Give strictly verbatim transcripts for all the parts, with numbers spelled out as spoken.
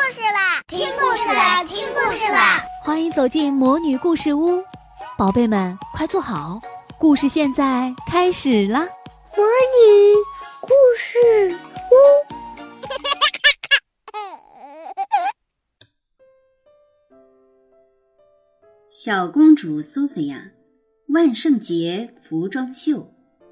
事啦！听故事啦！听故事啦！ 欢迎走进魔女故事屋，宝贝们快坐好，故事现在开始啦！ 魔女故事屋。 小公主苏菲亚，万圣节服装秀。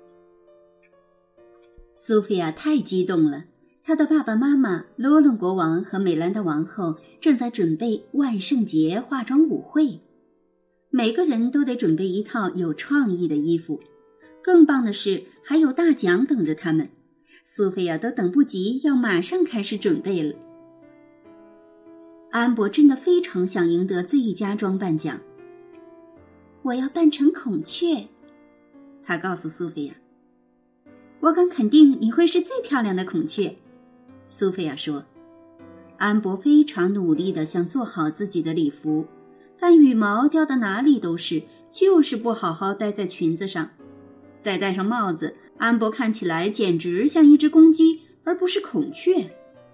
苏菲亚太激动了，她的爸爸妈妈罗伦国王和美兰达王后正在准备万圣节化妆舞会，每个人都得准备一套有创意的衣服，更棒的是还有大奖等着他们。苏菲亚都等不及要马上开始准备了。安博真的非常想赢得最佳装扮奖。我要扮成孔雀，他告诉苏菲亚。我敢肯定你会是最漂亮的孔雀，苏菲亚说。安博非常努力地想做好自己的礼服，但羽毛掉到哪里都是，就是不好好戴在裙子上。再戴上帽子，安博看起来简直像一只公鸡，而不是孔雀。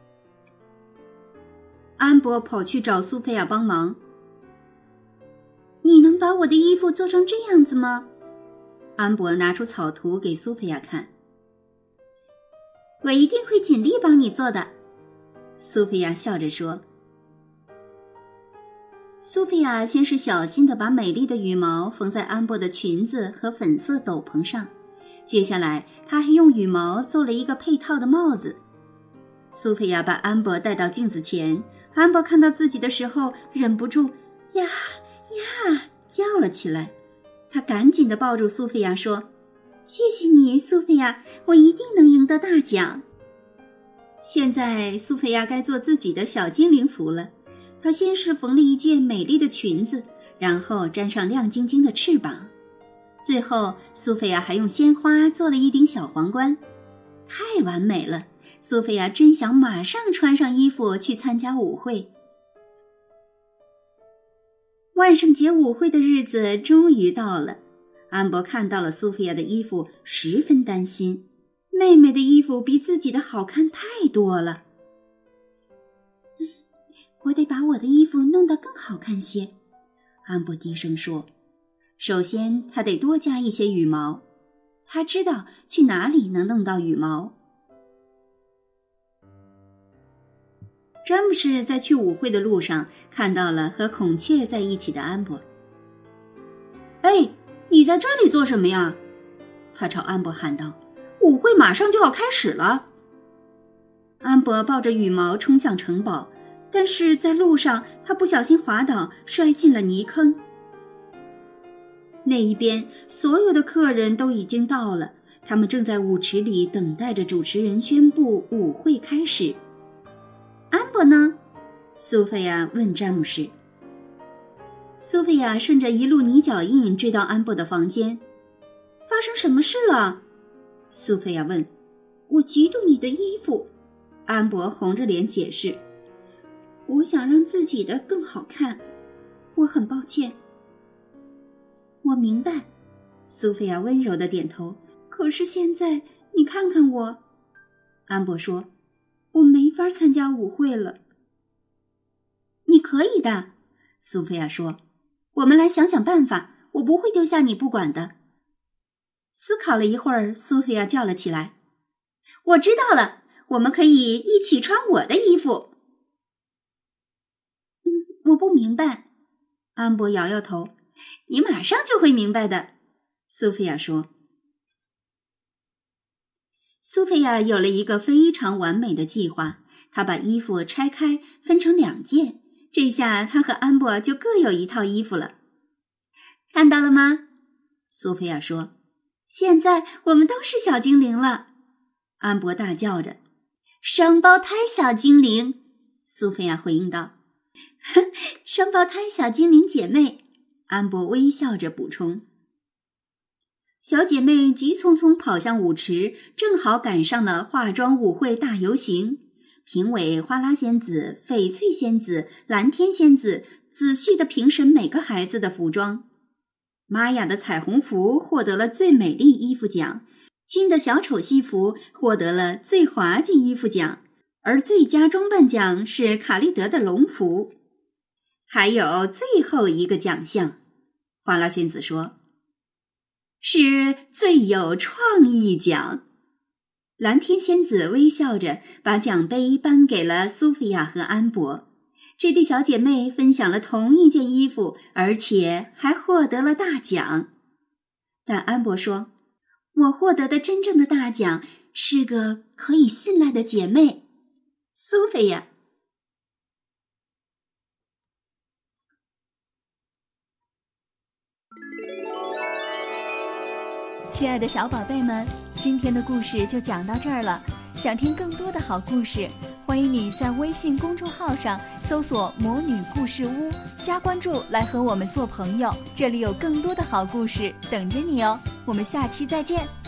安博跑去找苏菲亚帮忙。你能把我的衣服做成这样子吗？安博拿出草图给苏菲亚看。我一定会尽力帮你做的，苏菲亚笑着说。苏菲亚先是小心地把美丽的羽毛缝在安博的裙子和粉色斗篷上，接下来她还用羽毛做了一个配套的帽子。苏菲亚把安博带到镜子前，安博看到自己的时候忍不住呀呀叫了起来。他赶紧地抱住苏菲亚说，谢谢你，苏菲亚，我一定能赢得大奖。现在苏菲亚该做自己的小精灵服了。她先是缝了一件美丽的裙子，然后粘上亮晶晶的翅膀，最后苏菲亚还用鲜花做了一顶小皇冠。太完美了，苏菲亚真想马上穿上衣服去参加舞会。万圣节舞会的日子终于到了，安博看到了苏菲亚的衣服，十分担心。妹妹的衣服比自己的好看太多了。嗯，我得把我的衣服弄得更好看些，安博低声说。首先，他得多加一些羽毛。他知道去哪里能弄到羽毛。詹姆士在去舞会的路上看到了和孔雀在一起的安博。哎，你在这里做什么呀？他朝安博喊道，舞会马上就要开始了。安博抱着羽毛冲向城堡，但是在路上他不小心滑倒，摔进了泥坑。那一边所有的客人都已经到了，他们正在舞池里等待着主持人宣布舞会开始。安博呢？苏菲亚问詹姆士。苏菲亚顺着一路泥脚印追到安博的房间。发生什么事了？苏菲亚问。我嫉妒你的衣服，安博红着脸解释。我想让自己的更好看，我很抱歉。我明白，苏菲亚温柔地点头。可是现在你看看我，安博说，我没法参加舞会了。你可以的，苏菲亚说，我们来想想办法，我不会丢下你不管的。思考了一会儿，苏菲亚叫了起来，我知道了，我们可以一起穿我的衣服。嗯，我不明白，安博摇摇头。你马上就会明白的，苏菲亚说。苏菲亚有了一个非常完美的计划，她把衣服拆开分成两件，这下她和安博就各有一套衣服了。看到了吗？苏菲亚说。现在我们都是小精灵了，安博大叫着。双胞胎小精灵，苏菲亚回应道。双胞胎小精灵姐妹，安博微笑着补充。小姐妹急匆匆跑向舞池，正好赶上了化妆舞会大游行。评委花拉仙子、翡翠仙子、蓝天仙子仔细地评审每个孩子的服装。玛雅的彩虹服获得了最美丽衣服奖，君的小丑西服获得了最滑稽衣服奖， 而最佳装扮奖是卡利德的龙服。还有最后一个奖项，花拉仙子说，是最有创意奖。蓝天仙子微笑着把奖杯颁给了苏菲亚和安博。这对小姐妹分享了同一件衣服，而且还获得了大奖。但安博说，我获得的真正的大奖是个可以信赖的姐妹，苏菲亚。 亲爱的小宝贝们，今天的故事就讲到这儿了。想听更多的好故事，欢迎你在微信公众号上搜索魔女故事屋，加关注来和我们做朋友。这里有更多的好故事等着你哦，我们下期再见。